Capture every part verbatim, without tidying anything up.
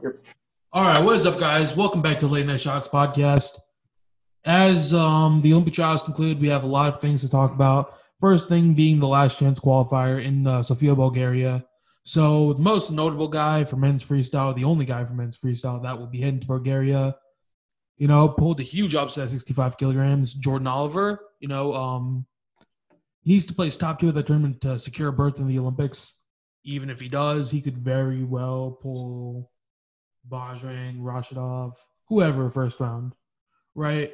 All right, what is up, guys? Welcome back to Late Night Shots podcast. As um, the Olympic trials conclude, we have a lot of things to talk about. First thing being the last chance qualifier in uh, Sofia, Bulgaria. So the most notable guy for men's freestyle, the only guy for men's freestyle that will be heading to Bulgaria, you know, pulled a huge upset at sixty-five kilograms. Jordan Oliver, you know, um, needs to place top two of the tournament to secure a berth in the Olympics. Even if he does, he could very well pull Bajrang, Rashidov, whoever first round, right?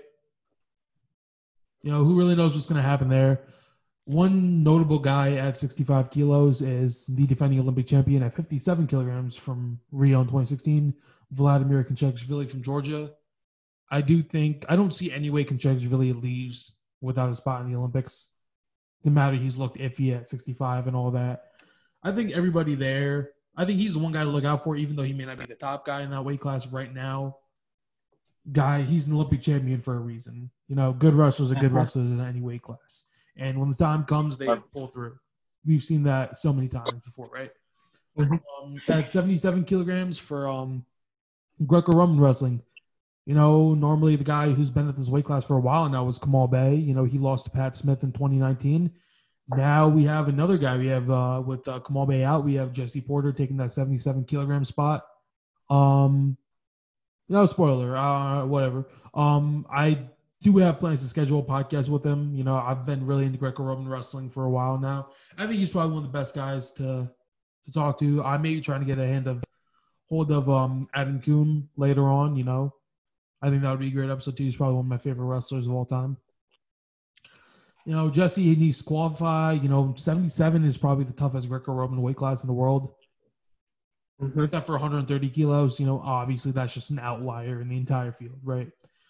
You know, who really knows what's going to happen there? One notable guy at sixty-five kilos is the defending Olympic champion at fifty-seven kilograms from Rio in twenty sixteen, Vladimir Konchakishvili from Georgia. I do think, I don't see any way Konchakishvili leaves without a spot in the Olympics. No matter he's looked iffy at sixty-five and all that. I think everybody there, I think he's the one guy to look out for, even though he may not be the top guy in that weight class right now. Guy, he's an Olympic champion for a reason. You know, good wrestlers are good wrestlers in any weight class. And when the time comes, they pull through. We've seen that so many times before, right? Mm-hmm. Um, at seventy-seven kilograms for um, Greco-Roman wrestling, you know, normally the guy who's been at this weight class for a while now is Kamal Bey. You know, he lost to Pat Smith in twenty nineteen. Now we have another guy. We have, uh, with uh, Kamal Bey out, we have Jesse Porter taking that seventy-seven kilogram spot. Um, no spoiler, uh, whatever. Um, I do have plans to schedule a podcast with him. You know, I've been really into Greco-Roman wrestling for a while now. I think he's probably one of the best guys to to talk to. I may be trying to get a hand of hold of um Adam Kuhn later on. You know, I think that would be a great episode too. He's probably one of my favorite wrestlers of all time. You know, Jesse he needs to qualify. You know, seventy-seven is probably the toughest Greco-Roman weight class in the world. Mm-hmm. Except for one hundred thirty kilos. You know, obviously that's just an outlier in the entire field, right?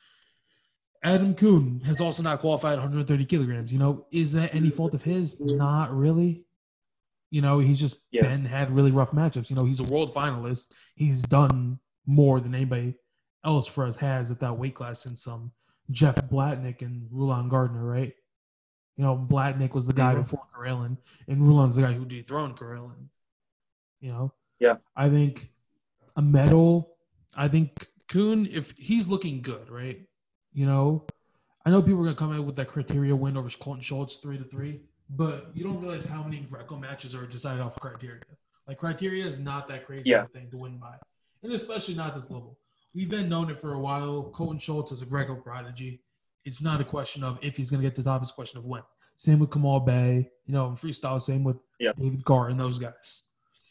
Adam Kuhn has also not qualified one hundred thirty kilograms. You know, is that any fault of his? Not really. You know, he's just yeah. been had really rough matchups. You know, he's a world finalist. He's done more than anybody else for us has at that weight class since um, Jeff Blatnick and Rulon Gardner, right? You know, Blatnick was the guy mm-hmm. before Karelin, and Rulon's the guy who dethroned Karelin. You know? Yeah. I think a medal, I think Kuhn, if he's looking good, right? You know, I know people are going to come out with that criteria win over Colton Schultz three to three, but you don't realize how many Greco matches are decided off of criteria. Like, criteria is not that crazy yeah. thing to win by, and especially not this level. We've been known it for a while. Colton Schultz is a Greco prodigy. It's not a question of if he's going to get to the top. It's a question of when. Same with Kamal Bey. You know, in freestyle, same with yeah. David Carr and those guys.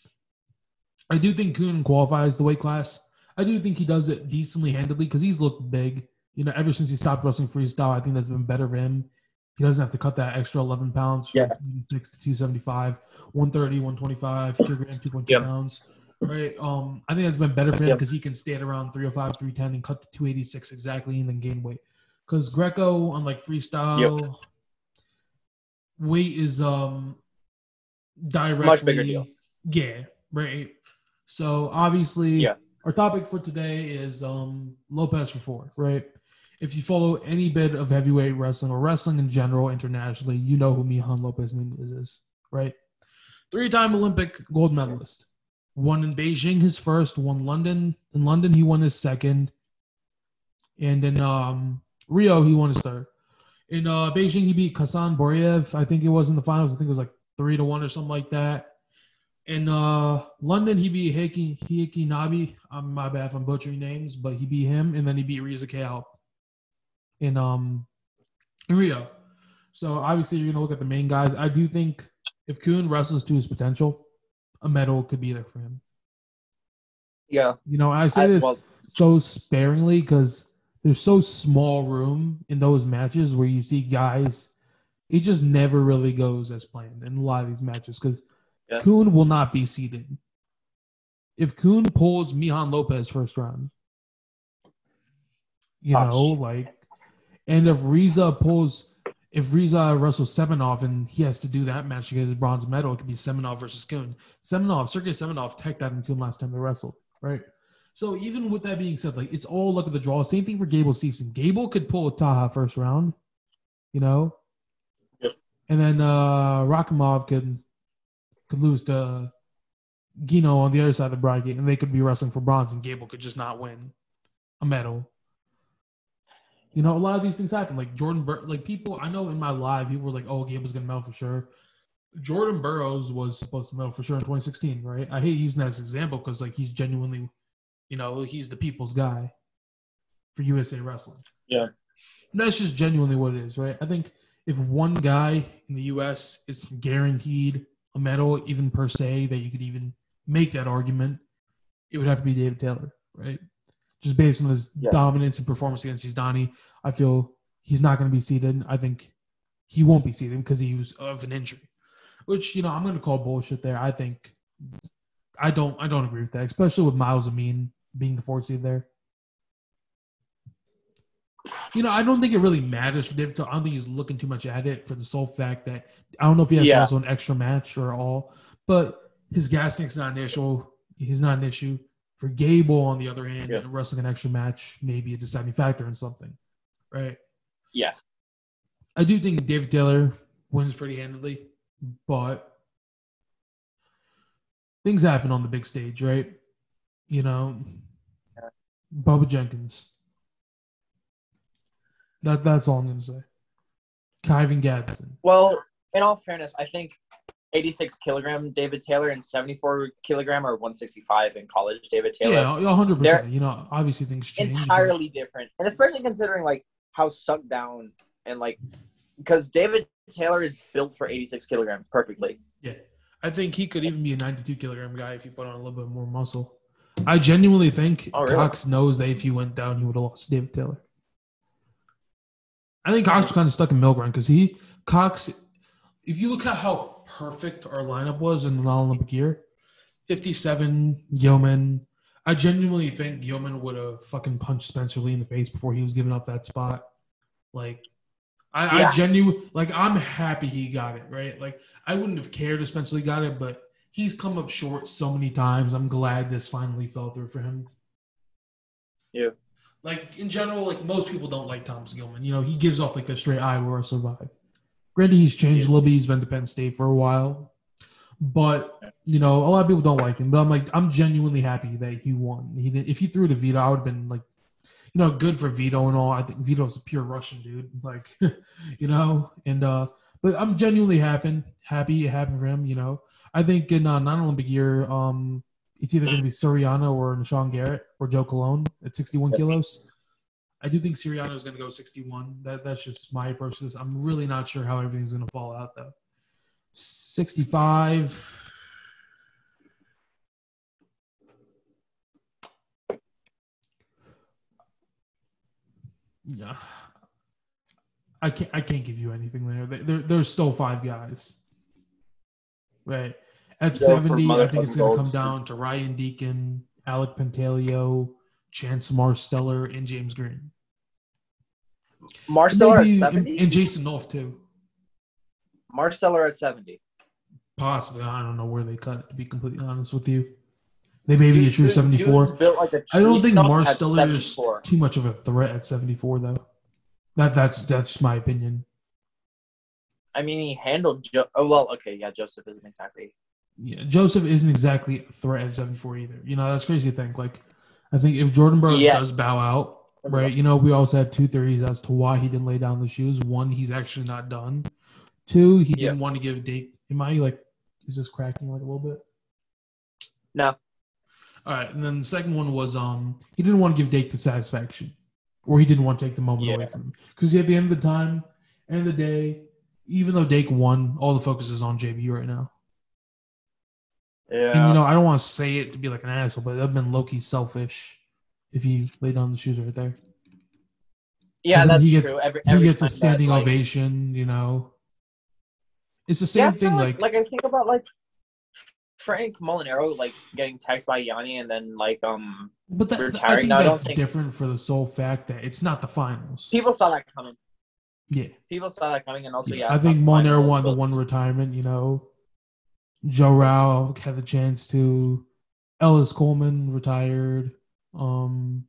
I do think Kuhn qualifies the weight class. I do think he does it decently handedly because he's looked big. You know, ever since he stopped wrestling freestyle, I think that's been better for him. He doesn't have to cut that extra eleven pounds from yeah. six to two seventy-five, one thirty, one twenty-five, two grams, two point two yep. pounds. Right. Um, I think that's been better for him because yep. he can stay at around three oh five, three ten and cut to two eighty-six exactly and then gain weight. Because Greco, unlike freestyle, yep. weight is um directly much bigger deal. Yeah, right. So obviously, yeah. our topic for today is um Lopez for four, right? If you follow any bit of heavyweight wrestling or wrestling in general internationally, you know who Mijan Lopez Nunez is, right? Three-time Olympic gold medalist. Won in Beijing his first, won London. In London, he won his second. And in um, Rio, he won his third. In uh, Beijing, he beat Kasan Boriev. I think it was in the finals. I think it was like three to one or something like that. In uh, London, he beat Heiki, Heiki Nabi. Um, my bad if I'm butchering names, but he beat him. And then he beat Reza Kao in, um, in Rio. So obviously, you're going to look at the main guys. I do think if Kuhn wrestles to his potential, a medal could be there for him. Yeah. You know, I say I, this well, so sparingly because there's so small room in those matches where you see guys, it just never really goes as planned in a lot of these matches because yeah. Kuhn will not be seeded. If Kuhn pulls Mijan Lopez first round, you Gosh. know, like, and if Riza pulls, if Riza wrestles Semenov and he has to do that match to get his bronze medal, it could be Semenov versus Kuhn. Semenov, Sergey Semenov teched out in Kuhn last time they wrestled, right? So even with that being said, like, it's all look at the draw. Same thing for Gable Stevenson. Gable could pull Taha first round, you know? Yep. And then uh, Rakimov could could lose to you know, on the other side of the bracket, and they could be wrestling for bronze, and Gable could just not win a medal. You know, a lot of these things happen. Like Jordan, Bur- like people I know in my live, people were like, "Oh, Gable's gonna medal for sure." Jordan Burroughs was supposed to medal for sure in twenty sixteen, right? I hate using that as an example because like he's genuinely, you know, he's the people's guy for U S A Wrestling. Yeah. And that's just genuinely what it is, right? I think if one guy in the U S is guaranteed a medal, even per se, that you could even make that argument, it would have to be David Taylor, right? Just based on his Yes. dominance and performance against Donnie, I feel he's not going to be seated. I think he won't be seated because he was of an injury, which, you know, I'm going to call bullshit there. I think I don't I don't agree with that, especially with Miles Amin being the fourth seed there. You know, I don't think it really matters for David Taylor. I don't think he's looking too much at it for the sole fact that I don't know if he has Yeah. to wrestle an extra match or all, but his gas tank's not an issue. He's not an issue. For Gable, on the other hand, Yeah. wrestling an extra match may be a deciding factor in something, right? Yes. I do think David Taylor wins pretty handily, but things happen on the big stage, right? You know, Bubba Jenkins. That that's all I'm gonna say. Kyvan Gadsden. Well, in all fairness, I think eighty-six kilogram David Taylor and seventy-four kilogram or one sixty-five in college David Taylor. Yeah, one hundred They're percent. You know, obviously things change. but- entirely different, and especially considering like how sucked down and like because David Taylor is built for eighty-six kilograms perfectly. Yeah, I think he could even be a ninety-two kilogram guy if he put on a little bit more muscle. I genuinely think Oh, really? Cox knows that if he went down, he would have lost to David Taylor. I think Cox was kind of stuck in middle ground because he Cox. If you look at how perfect our lineup was in the non-Olympic year, fifty-seven Yeoman. I genuinely think Yeoman would have fucking punched Spencer Lee in the face before he was giving up that spot. Like, I, Yeah. I genuinely like. I'm happy he got it right. Like, I wouldn't have cared if Spencer Lee got it, but he's come up short so many times. I'm glad this finally fell through for him. Yeah. Like, in general, like, most people don't like Thomas Gilman. You know, he gives off, like, a straight Iowa survive. Granted, he's changed a little bit. He's been to Penn State for a while. But, you know, a lot of people don't like him. But I'm, like, I'm genuinely happy that he won. He didn't, if he threw to Vito, I would have been, like, you know, good for Vito and all. I think Vito's a pure Russian dude. Like, you know, and, uh, but I'm genuinely happy, happy it happened for him, you know. I think in uh, non-Olympic year, um, it's either going to be Soriano or Nashawn Garrett or Joe Colon at sixty-one kilos. I do think Siriano is going to go sixty-one. That That's just my approach to this. I'm really not sure how everything's going to fall out, though. sixty-five. Yeah. I can't, I can't give you anything there. There, There's still five guys. Right. At Go for seventy, I think it's motherfucking going to gold. come down to Ryan Deacon, Alec Pantaleo, Chance Marsteller, and James Green. Marsteller at Maybe- seventy. And, and Jason North, too. Marsteller at seventy. Possibly. I don't know where they cut it, to be completely honest with you. They may be a true Dude- seventy-four. dude's built like a I don't tree think stump at Marsteller is seventy-four. too much of a threat at seventy-four, though. That That's that's just my opinion. I mean, he handled. Jo- oh well, okay, yeah. Joseph isn't exactly. Yeah, Joseph isn't exactly a threat at seventy-four either. You know, that's crazy to think. Like, I think if Jordan Burroughs Yes. does bow out, right, you know, we also had two theories as to why he didn't lay down the shoes. One, he's actually not done. Two, he Yeah. didn't want to give Dake. Am I like, is this cracking like a little bit? No. All right, and then the second one was um he didn't want to give Dake the satisfaction, or he didn't want to take the moment Yeah. away from him. Because at the end of the time, end of the day, even though Dake won, all the focus is on J B right now. Yeah. And you know, I don't want to say it to be like an asshole, but that'd been low-key selfish if he laid down the shoes right there. yeah, 'Cause then that's he gets- true. Every, He every gets a time that, standing like- ovation, you know. It's the Yeah, same it's thing, kinda like, like, like I think about like Frank Molinaro like getting texted by Yanni and then like um but that, I retiring. think No, I don't that's think- different for the sole fact that it's not the finals. people saw that coming. yeah. People saw that coming, and also yeah. I it's think not the Molinaro finals, wanted the but- one retirement, you know. Joe Rao had the chance to. Ellis Coleman retired. Um,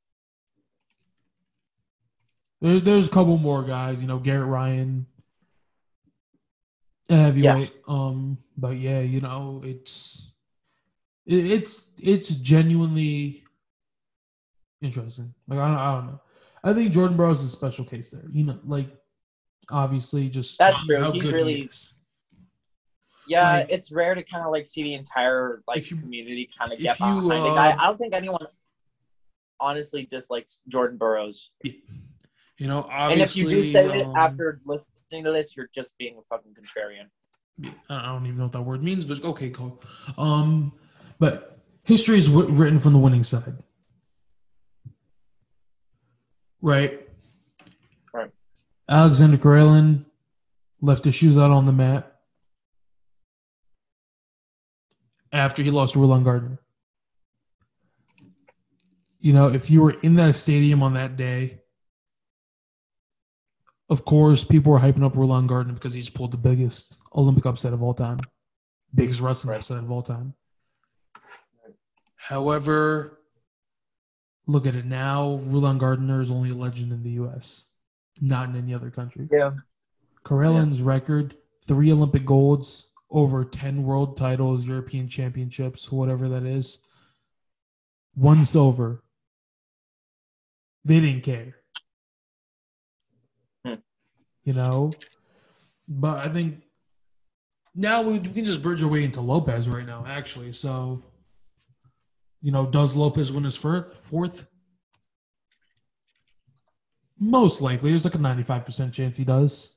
there, there's a couple more guys, you know, Garrett Ryan, a heavyweight. Um, but yeah, you know, it's It, it's it's genuinely interesting. Like I don't, I don't know. I think Jordan Burroughs is a special case there. You know, like obviously just That's true. how He's good really he is. yeah. Like, It's rare to kind of like see the entire like if you- community kind of if get you, behind a uh, guy. I don't think anyone honestly dislikes Jordan Burroughs. You know, And if obviously, you do say it um, after listening to this, you're just being a fucking contrarian. I don't even know what that word means, but okay, cool. Um, but history is w- written from the winning side, right? Right. Alexander Karelin left his shoes out on the mat after he lost to Roland Gardner. You know, if you were in that stadium on that day, of course, people were hyping up Roland Gardner because he's pulled the biggest Olympic upset of all time, biggest wrestling Right. upset of all time. Right. However, look at it now. Roland Gardner is only a legend in the U S, not in any other country. Yeah. Karelin's record, three Olympic golds, over ten world titles, European championships, whatever that is. One silver. They didn't care. Hmm. You know? But I think now we, we can just bridge our way into Lopez right now, actually. So, you know, does Lopez win his fir- fourth? Most likely. There's like a ninety-five percent chance he does.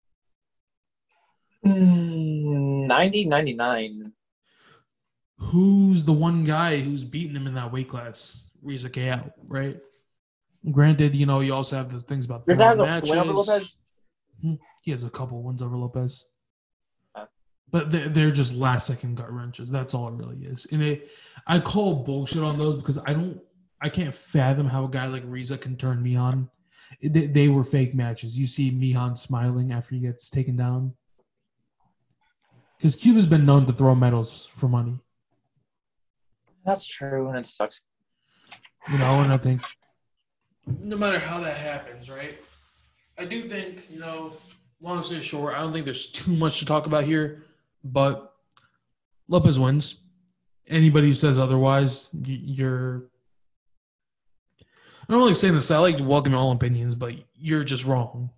Mm, ninety, ninety-nine. Who's the one guy who's beating him in that weight class? Reza K. right? Granted, you know, you also have the things about Reza has a matches. win over Lopez? He has a couple wins over Lopez. Huh. But they're, they're just last second gut wrenches. That's all it really is. And it, I call bullshit on those because I don't, I can't fathom how a guy like Reza can turn me on. They, they were fake matches. You see Mihan smiling after he gets taken down. Because Cuba's been known to throw medals for money. That's true, and it sucks. You know, and I think no matter how that happens, right? I do think, you know, long story short, I don't think there's too much to talk about here, but Lopez wins. Anybody who says otherwise, you're I don't like saying this. I like to welcome all opinions, but you're just wrong.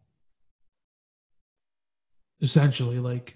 Essentially, like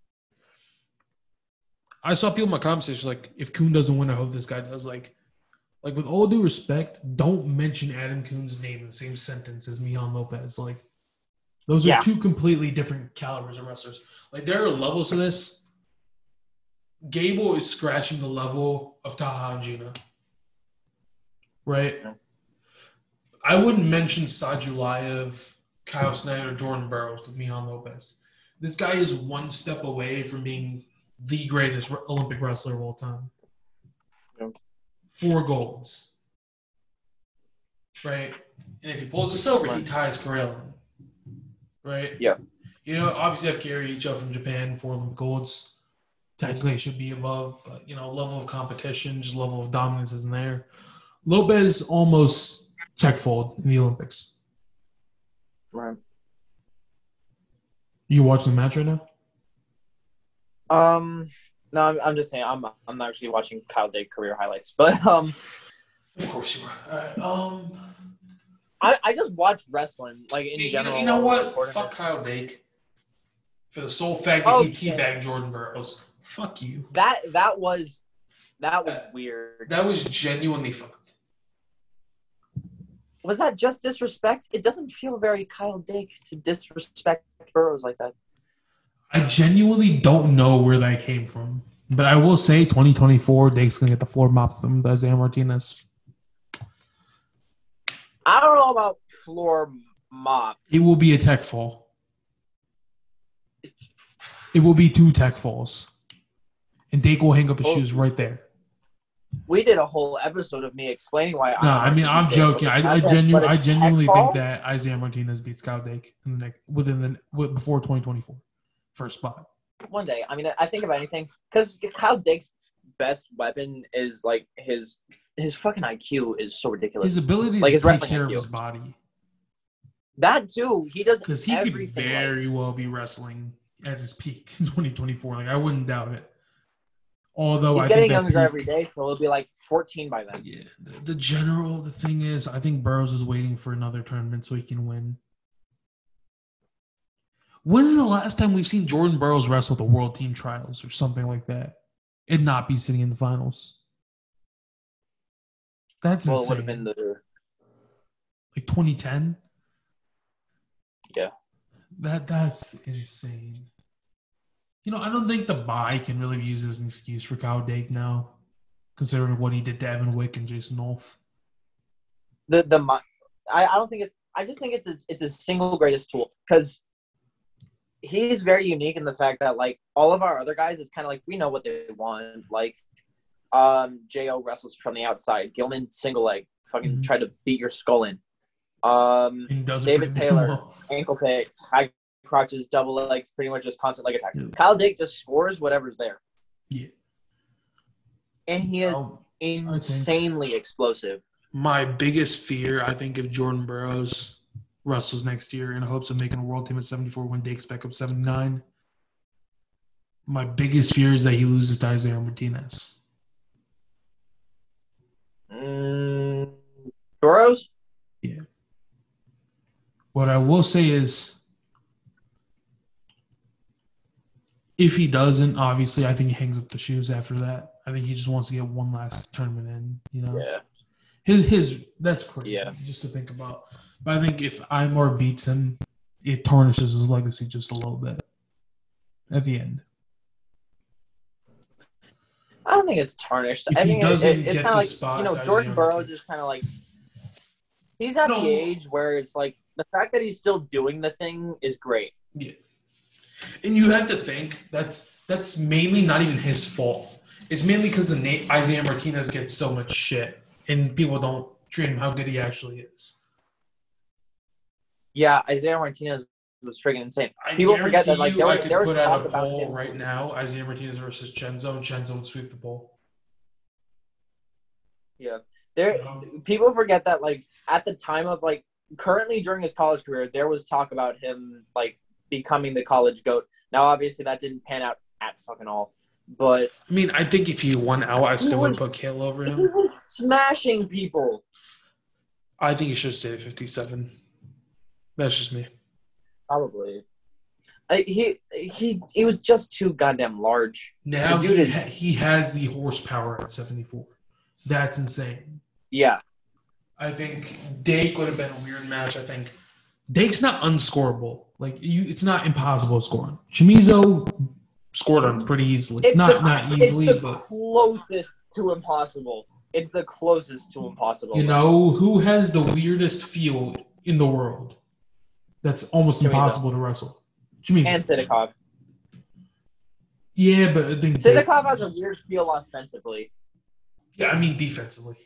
I saw people in my comment section like, if Kuhn doesn't win, I hope this guy does. Like, like with all due respect, don't mention Adam Kuhn's name in the same sentence as Mihan Lopez. Like, those are Yeah. two completely different calibers of wrestlers. Like, there are levels to this. Gable is scratching the level of Taha and Gina. Right? I wouldn't mention Sajulayev, Kyle Snyder, Jordan Burroughs with Mihan Lopez. This guy is one step away from being the greatest Olympic wrestler of all time. Yep. Four golds. Right? And if he pulls a silver, he ties Karelin. Right? Yeah. You know, obviously, I have Kari Ichigo from Japan, four Olympic golds. Technically, it should be above, but, you know, level of competition, just level of dominance isn't there. Lopez almost checkfold in the Olympics. Right. You watching the match right now? Um, no, I'm, I'm just saying I'm I'm not actually watching Kyle Dake career highlights, but um, Of course you are. All right. Um, I, I just watch wrestling like in you, general. know, you know what? According Fuck to- Kyle Dake. For the sole fact that he Okay. teabagged Jordan Burroughs. Fuck you. That that was that was Uh, weird. That was genuinely fucked. Was that just disrespect? It doesn't feel very Kyle Dake to disrespect Burroughs like that. I genuinely don't know where that came from. But I will say twenty twenty-four, Dake's going to get the floor mops from Isaiah Martinez. I don't know about floor mops. It will be a tech fall. It will be two tech falls. And Dake will hang up his Oh. shoes right there. We did a whole episode of me explaining why. No, I mean, I'm joking. I, I, genu- But I it's genuinely tech think fall? that Isaiah Martinez beats Kyle Dake in the next, within the wi- before twenty twenty-four. First spot. One day. I mean, I think of anything because Kyle Dake's best weapon is like his his fucking I Q is so ridiculous. His ability Like to his take wrestling care of I Q. his body. That too, he does Because he could everything. very right. well be wrestling at his peak in twenty twenty-four. Like, I wouldn't doubt it. Although He's I getting think that younger peak, every day, so he'll be like fourteen by then. yeah, the, the general the thing is, I think Burrows is waiting for another tournament so he can win. When is the last time we've seen Jordan Burroughs wrestle the World Team Trials or something like that, and not be sitting in the finals? That's Well, it insane. would have been the Like twenty ten. yeah. That that's insane. You know, I don't think the bye can really be used as an excuse for Kyle Dake now, considering what he did to Evan Wick and Jason Wolf. The the I, I don't think it's I just think it's a, it's a single greatest tool because he's very unique in the fact that like all of our other guys is kind of like we know what they want. Like um J O wrestles from the outside. Gilman single leg fucking Mhm. tried to beat your skull in. Um And he does it David pretty damn Taylor, well. ankle picks, high crotches, double legs, pretty much just constant leg attacks. Yeah. Kyle Dake just scores whatever's there. Yeah. And he is Oh, insanely explosive. My biggest fear, I think, if Jordan Burroughs wrestles next year in hopes of making a world team at seventy-four when Dake's back up seventy-nine, my biggest fear is that he loses to Isaiah Martinez. Mm, Burroughs? Yeah. What I will say is, if he doesn't, obviously, I think he hangs up the shoes after that. I think he just wants to get one last tournament in, you know? Yeah. His his that's crazy Yeah. just to think about. But I think if Imar beats him, it tarnishes his legacy just a little bit at the end. I don't think it's tarnished. If I he think it, doesn't it, it's get kind of the like, spot, you know, Isaiah Jordan Burroughs Martinez. is kind of like, he's at No. the age where it's like, the fact that he's still doing the thing is great. Yeah. And you have to think that's that's mainly not even his fault. It's mainly because the name Isaiah Martinez gets so much shit and people don't treat him how good he actually is. Yeah, Isaiah Martinez was freaking insane. I People forget that, guarantee like, you there, I was could there was put talk out a about poll him. right now, Isaiah Martinez versus Chenzo, and Chenzo would sweep the poll. Yeah. There, Yeah. people forget that, like, at the time of, like, currently during his college career, there was talk about him, like, becoming the college GOAT. Now, obviously, that didn't pan out at fucking all. But I mean, I think if he won out, I still would was- put Kale over he him. was smashing people. I think he should stay at fifty-seven. That's just me. Probably. I, he he he was just too goddamn large. Now The dude he, is- ha- he has the horsepower at seventy-four. That's insane. Yeah. I think Dake would have been a weird match. I think Dake's not unscorable. Like you, it's not impossible to score on. Chimizo scored on pretty easily. It's not the, not easily, it's the but closest to impossible. It's the closest to impossible. you know who has the weirdest feel in the world? That's almost Chimizo. impossible to wrestle. Chimizo. And Sidakov. Yeah, but I think Dake- Sidakov has a weird feel offensively. yeah, I mean defensively.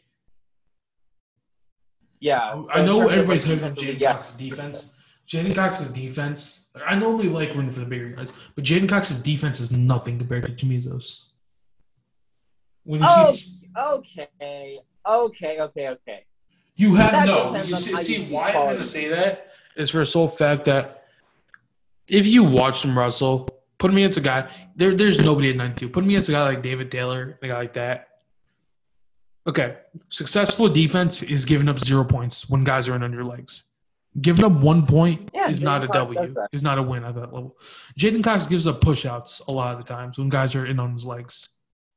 Yeah. so I in know terms of, everybody's like, heavy on defensively, Jaden yeah. Cox's defense. Jaden Cox's defense, I normally like rooting for the bigger guys, but Jaden Cox's defense is nothing compared to Chimizo's. When you Oh, see, okay. Okay, okay, okay. you have that no. depends You on see, how see you why I'm call going to it. say that is for the sole fact that if you watched him wrestle, put me against a guy. There, there's nobody at ninety-two. Put me against a guy like David Taylor, a guy like that. Okay, successful defense is giving up zero points when guys are in on your legs. Giving up one point Yeah, is Jaden not a Cox W. does that. Is not a win at that level. Jaden Cox gives up push-outs a lot of the times when guys are in on his legs.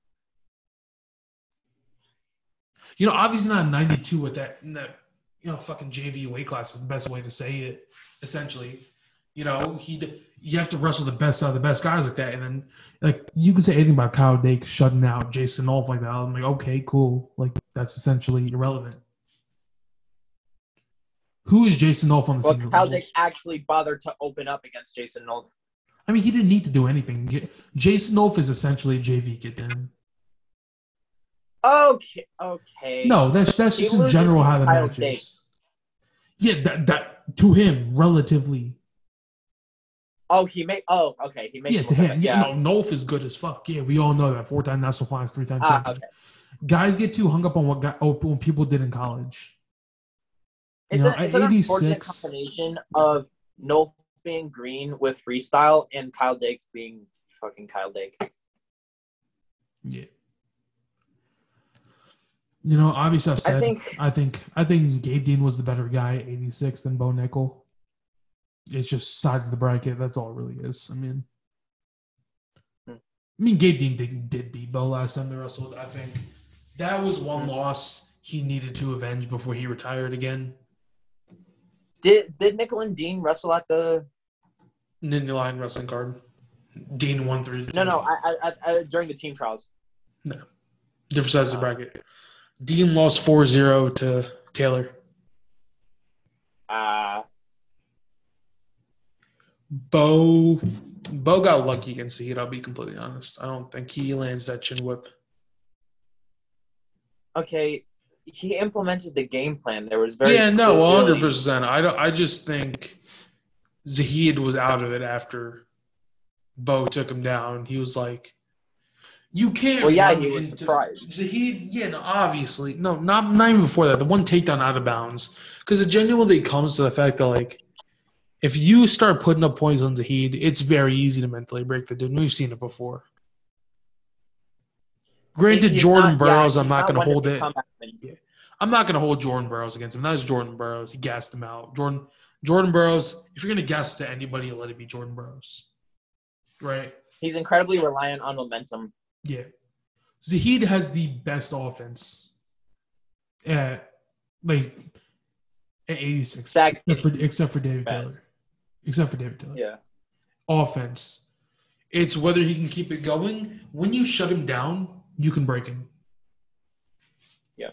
You know, obviously not ninety-two with that, in that you know, fucking J V weight class is the best way to say it, essentially. You know, he you have to wrestle the best out of the best guys like that. And then, like, you can say anything about Kyle Dake shutting out Jason Wolf like that. I'm like, okay, cool. Like, that's essentially irrelevant. Who is Jason Wolf on the Well, senior Kyle level? Dake actually bothered to open up against Jason Nolf. I mean, he didn't need to do anything. J- Jason Wolf is essentially a J V kid then. Okay, okay. No, that's that's He just in loses general to how the Kyle match Dake. is. Yeah, that that to him relatively. Oh, he made. Oh, okay. He makes. Yeah, him to look him. like- Yeah, no, Nolf is good as fuck. Yeah, we all know that. Four-time national finals, three-time Ah, champion. okay. Guys get too hung up on what guy, oh, what people did in college. You It's, know, a, it's at an unfortunate eighty-six combination of Nolf being green with freestyle and Kyle Dake being fucking Kyle Dake. Yeah. You know, obviously I've said I think I think I think Gabe Dean was the better guy at eighty-six than Bo Nickel. It's just size of the bracket. That's all it really is. I mean, Hmm. I mean Gabe Dean did, did beat Bo last time they wrestled. I think that was one Hmm. loss he needed to avenge before he retired again. Did did Nickel and Dean wrestle at the? Ninja Line wrestling card. Dean won three to two. No, no, I, I, I during the team trials. No. Different size of the bracket. Dean lost four zero to Taylor. Uh Bo Bo got lucky against Seed, I'll be completely honest. I don't think he lands that chin whip. okay. He implemented the game plan. There was very Yeah, no, one hundred clearly- percent. I don't I just think Zahid was out of it after Bo took him down. He was like, you can't. Well, yeah, run he was into- surprised. Zahid, yeah, no, obviously. No, not, not even before that. The one takedown out of bounds. Because it genuinely comes to the fact that, like, if you start putting up points on Zahid, it's very easy to mentally break the dude. We've seen it before. Granted, He's Jordan not- Burroughs, yeah, I'm he's not going to one hold it. become Evans. Yeah. I'm not going to hold Jordan Burroughs against him. That was Jordan Burroughs. He gassed him out. Jordan Jordan Burroughs, if you're going to gas to anybody, let it be Jordan Burroughs. Right? He's incredibly reliant on momentum. Yeah. Zahid has the best offense at, like, at eighty-six. Exactly. Except for, except for David Best. Taylor. Except for David Taylor. Yeah. Offense. It's whether he can keep it going. When you shut him down, you can break him. Yeah.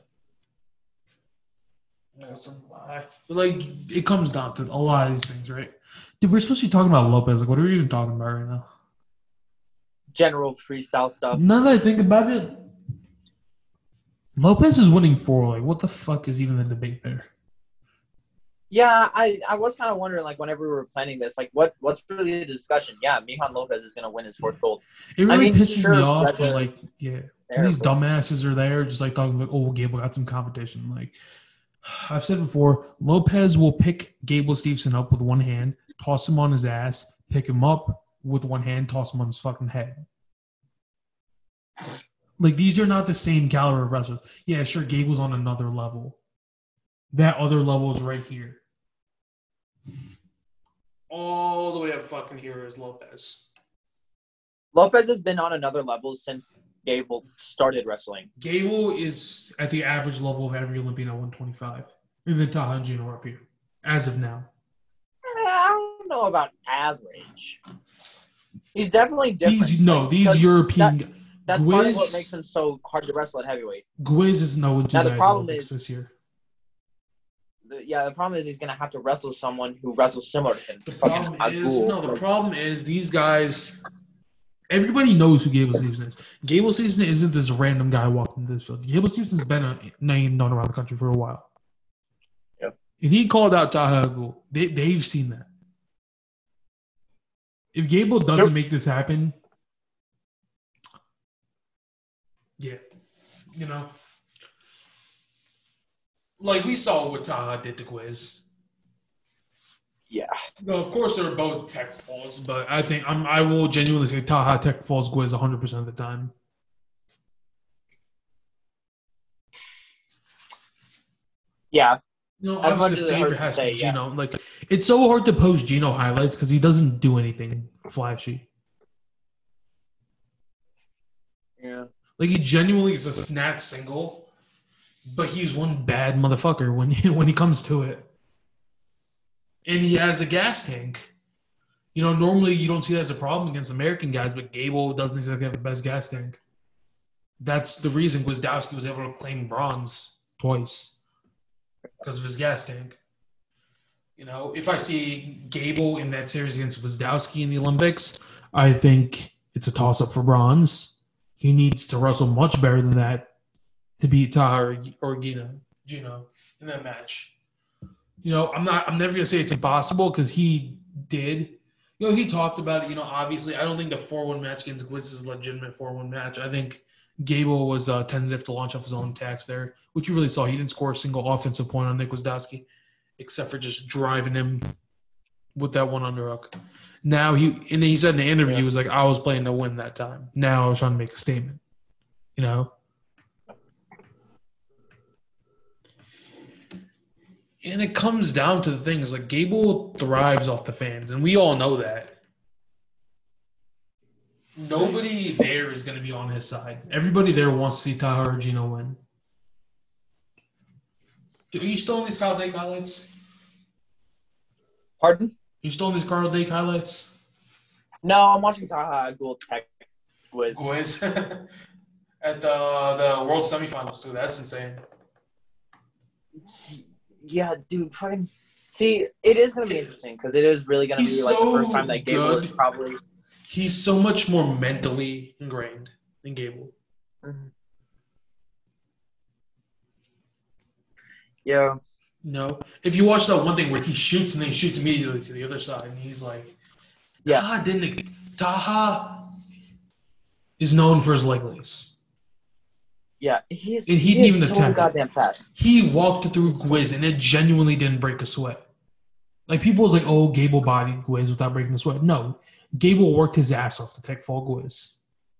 No, some lie. Like, it comes down to a lot of these things, right? Dude, we're supposed to be talking about Lopez. Like, what are we even talking about right now? General freestyle stuff. Now that I think about it, Lopez is winning four. Like, what the fuck is even the debate there? Yeah, I, I was kind of wondering, like, whenever we were planning this, like, what what's really the discussion? Yeah, Mihan Lopez is going to win his fourth gold. It really I mean, pisses sure, me off that's when, a- like, yeah, There, these but- dumbasses are there just, like, talking about, oh, Gable got some competition. Like, I've said before, Lopez will pick Gable Stevenson up with one hand, toss him on his ass, pick him up with one hand, toss him on his fucking head. Like, these are not the same caliber of wrestlers. Yeah, sure, Gable's on another level. That other level is right here. All the way up fucking here is Lopez. Lopez has been on another level since Gable started wrestling. Gable is at the average level of every Olympian at one twenty-five. And then Taha and Gino are up here, as of now. Eh, I don't know about average. He's definitely different. These no, like, these because European That's part of Gwiz- what makes him so hard to wrestle at heavyweight. Gwiz is no two Now, the guys problem Olympics is- this year. The, yeah, the problem is he's going to have to wrestle someone who wreels similar to him. The Fucking problem is Abdul. no. The problem is these guys. Everybody knows who Gable Stevenson is. Gable Stevenson isn't this random guy walking into this field. Gable Stevenson's been a name known around the country for a while. Yep. And he called out Taha Agul. They they've seen that. If Gable doesn't Yep. make this happen, yeah, you know, like we saw what Taha did to Quiz. Yeah. No, of course they're both tech falls, but I think I'm, I will genuinely say Taha tech falls Quiz one hundred percent of the time. Yeah. You know, As obviously much the as it favorite hurts to has to be say, yeah. Gino. Like, it's so hard to post Gino highlights because he doesn't do anything flashy. Yeah. Like, he genuinely is a snatch single, but he's one bad motherfucker when he, when he comes to it. And he has a gas tank. You know, normally you don't see that as a problem against American guys, but Gable doesn't exactly have the best gas tank. That's the reason Gwizdowski was able to claim bronze twice because of his gas tank. You know, if I see Gable in that series against Gwizdowski in the Olympics, I think it's a toss-up for bronze. He needs to wrestle much better than that to beat Taha or, or Gino, Gino in that match. You know, I'm not. I'm never gonna say it's impossible because he did. You know, he talked about it. You know, obviously, I don't think the four one match against Gliss is a legitimate four one match. I think Gable was uh, tentative to launch off his own attacks there, which you really saw. He didn't score a single offensive point on Nick Gwizdowski, except for just driving him with that one underhook. Now he and he said in the interview, he was like, "I was playing to win that time. Now I was trying to make a statement." you know. And it comes down to the things like Gable thrives off the fans, and we all know that. Nobody there is going to be on his side. Everybody there wants to see Taha or Gino win. Are you still on these Kyle Dake highlights? Pardon? Are you still on these Kyle Dake highlights? No, I'm watching Taha Gould Tech Quiz. Quiz. At the the World Semifinals, too. That's insane. Yeah, dude, fucking. See, it is going to be interesting because it is really going to be He's like so the first time that Gable good. is probably. He's so much more mentally ingrained than Gable. Mm-hmm. Yeah. No. If you watch that one thing where he shoots and then he shoots immediately to the other side, and he's like, Yeah. Taha didn't. Taha is known for his leg lace. Yeah, he's And he he didn't is even so attempt it. goddamn fast. He walked through Gwiz and it genuinely didn't break a sweat. Like, people was like, oh, Gable bodied Gwiz without breaking a sweat. No. Gable worked his ass off to take fall Gwiz.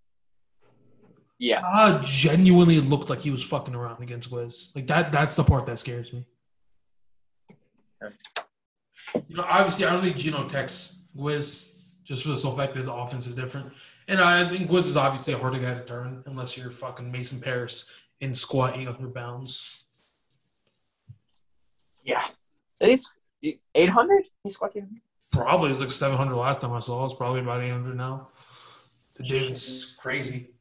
Yes. Taha genuinely looked like he was fucking around against Gwiz. Like, that that's the part that scares me. You know, obviously, I don't think Gino texts Gwiz just for the sole fact that his offense is different. And I think Gwiz is obviously a harder guy to turn unless you're fucking Mason Paris and squat eight hundred pounds. Yeah. At least eight hundred? He squats eight hundred? Probably. It was like seven hundred last time I saw. It's probably about eight hundred now. The dude's crazy.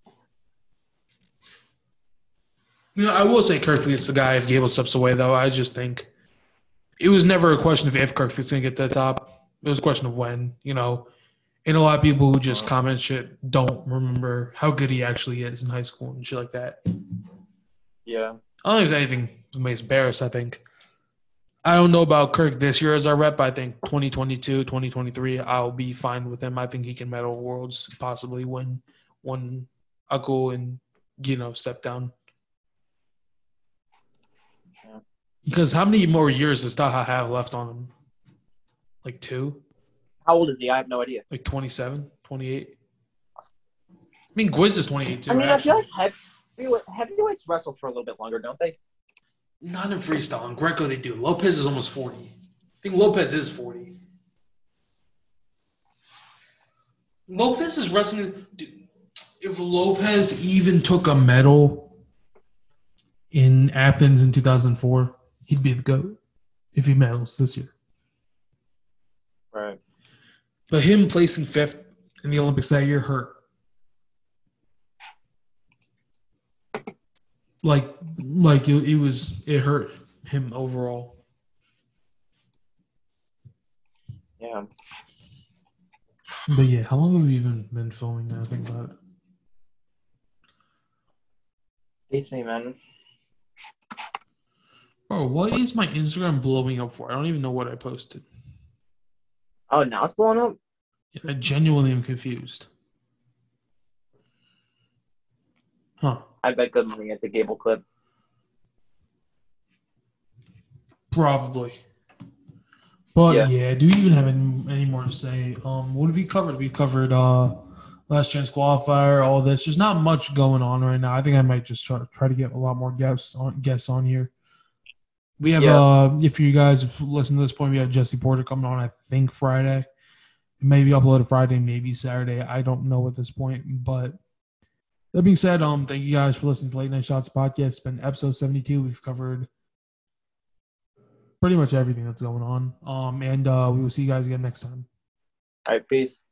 You know, I will say Kerkvliet's the guy if Gable steps away, though. I just think it was never a question of if Kerkvliet's going to get to the top. It was a question of when, you know. And a lot of people who just comment shit don't remember how good he actually is in high school and shit like that. Yeah. I don't think there's anything with Mason Paris, I think. I don't know about Kirk this year as our rep. I think twenty twenty-two, twenty twenty-three, I'll be fine with him. I think he can medal Worlds, possibly win one Uncle and, you know, step down. Yeah. Because how many more years does Taha have left on him? Like two? How old is he? I have no idea. Like twenty-seven, twenty-eight? I mean, Gwiz is twenty-eight too. I mean, I feel actually. like heavyweight, heavyweights wrestle for a little bit longer, don't they? Not in freestyle. In Greco, they do. Lopez is almost forty. I think Lopez is forty. Lopez is wrestling. Dude, if Lopez even took a medal in Athens in two thousand four, he'd be the GOAT if he medals this year. Right. But him placing fifth in the Olympics that year hurt. Like, like it, it was, it hurt him overall. Yeah. But yeah, how long have we even been filming that? I think about it. Beats me, man. Bro, what is my Instagram blowing up for? I don't even know what I posted. Oh, now it's blowing up? I genuinely am confused. Huh. I bet good money it's a Gable clip. Probably. But Yeah. yeah, do we even have any, any more to say? Um, what have we covered? We covered uh, last chance qualifier, all this. There's not much going on right now. I think I might just try, try to get a lot more guests on guests on here. We have, Yeah. uh, if you guys have listened to this point, we have Jesse Porter coming on, I think, Friday. Maybe upload it Friday, maybe Saturday. I don't know at this point. But that being said, um, thank you guys for listening to Late Night Shots podcast. It's been episode seventy-two. We've covered pretty much everything that's going on. Um, and uh, we will see you guys again next time. All right, peace.